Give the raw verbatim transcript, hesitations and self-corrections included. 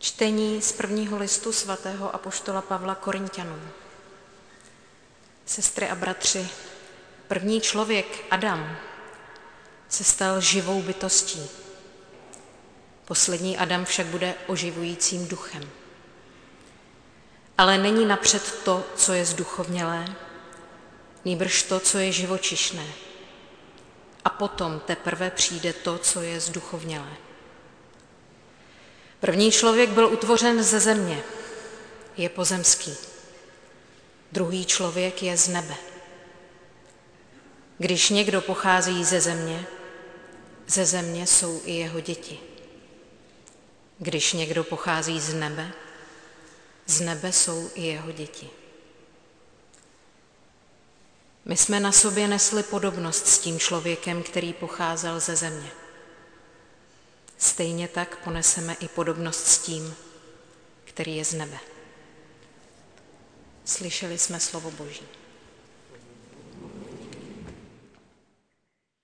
Čtení z prvního listu svatého apoštola Pavla Korinťanům. Sestry a bratři, první člověk, Adam, se stal živou bytostí. Poslední Adam však bude oživujícím duchem. Ale není napřed to, co je zduchovnělé, nýbrž to, co je živočišné. A potom teprve přijde to, co je zduchovnělé. První člověk byl utvořen ze země, je pozemský. Druhý člověk je z nebe. Když někdo pochází ze země, ze země jsou i jeho děti. Když někdo pochází z nebe, z nebe jsou i jeho děti. My jsme na sobě nesli podobnost s tím člověkem, který pocházel ze země. Stejně tak poneseme i podobnost s tím, který je z nebe. Slyšeli jsme slovo Boží.